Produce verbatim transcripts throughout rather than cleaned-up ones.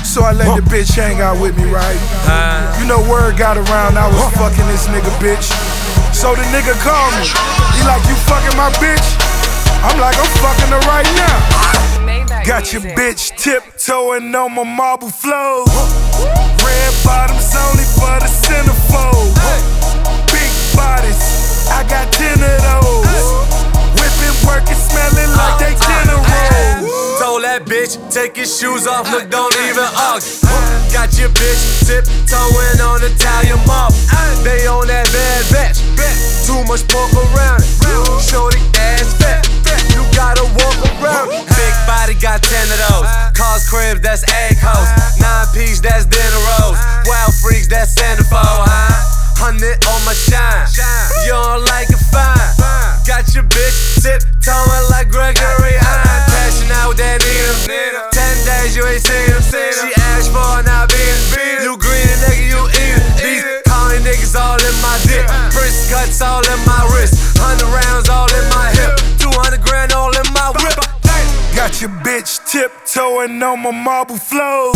So I let the bitch hang out with me, right? You know word got around I was fucking this nigga bitch. So the nigga called me. He like, you fucking my bitch? I'm like, I'm fucking her right now. Got your bitch tiptoeing on my marble flows. Red bottoms only for the centerfold. Big bodies, I got ten of those. Whipping, working, smelling like they dinner rolls. Told that bitch, take your shoes off, look, don't even argue. Got your bitch tiptoeing on Italian marble. They on that bad batch, too much pork around it. Shorty ass fat, you gotta walk around it. Big body got ten of those. Cars, cribs, that's egg hoes. Nine piece, that's dinner rolls. Wild freaks, that's centerfold, huh? Hundred on my shine, you don't like it, fine. Got your bitch tiptoeing like Gregory Hine. Crashing out with that Nina. Ten days you ain't seen him. She asked for it, now beat. You greedy nigga, you eat it. These calling niggas all in my dick. Wrist cuts all in my wrist. Hundred rounds all in my hip. Two hundred grand all in my whip. Got your bitch tiptoeing on my marble flows.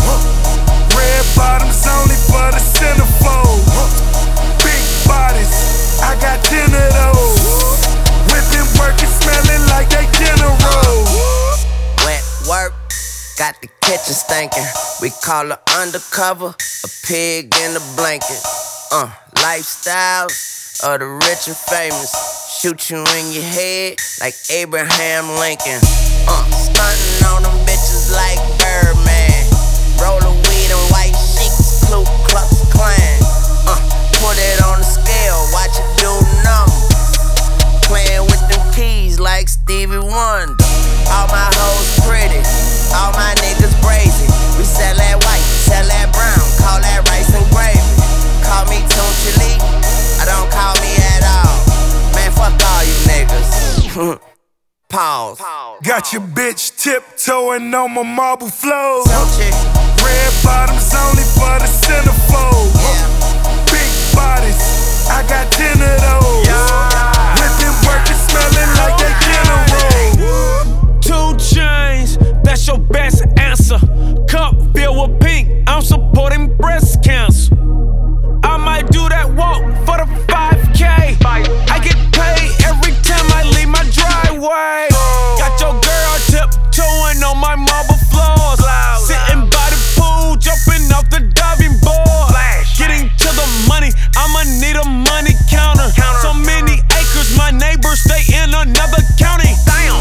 Red bottoms only for the centerfold. Big bodies, I got ten of those. Whipping, working, smelling like they dinner rolls. Wet work, got the kitchen stinking. We call her undercover, a pig in a blanket. Uh, lifestyles of the rich and famous. Shoot you in your head like Abraham Lincoln. Uh, stunting on them bitches like Birdman. Roll of weed and white sheets, Ku Klux Klan. Uh, put it on the scale, watch it do numbers. Playing with them keys like Stevie Wonder. All my hoes pretty, all my niggas brazy. We sell that white, sell that brown, call that rice and gravy. Call me Tunchi Lee, I don't call me at all. Man, fuck all you niggas. Pause. Got your bitch tiptoeing on my marble flows. Tunchi. Red bottoms only for the centerfold. Yeah. Big bodies, I got ten of those. Yeah. Whipping, working, smelling like they dinner rolls. Two chains, that's your best answer. Cup filled with pink, I'm supporting breast cancer. I might do that walk for the five K. I get paid every time I leave my driveway. Got your girl tiptoeing on my marble floors. Sitting by the pool, jumping off the diving board. Getting to the money, I'ma need a money counter. So many acres, my neighbors stay in another county.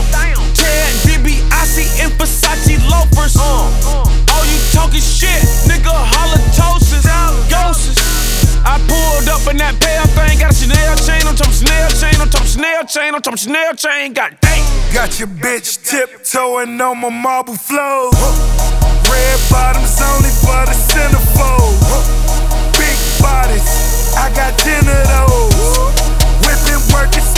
Ted DiBiase in Versace loafers. All you talking shit, nigga, halitosis, ghosts. I pulled up in that pale thing, got a Chanel chain on top of Chanel chain on top of Chanel chain on top of Chanel chain, god dang. Got your bitch tiptoeing on my marble flows. Red bottoms only for the centerfold. Big bodies, I got ten of those. Whipping, working,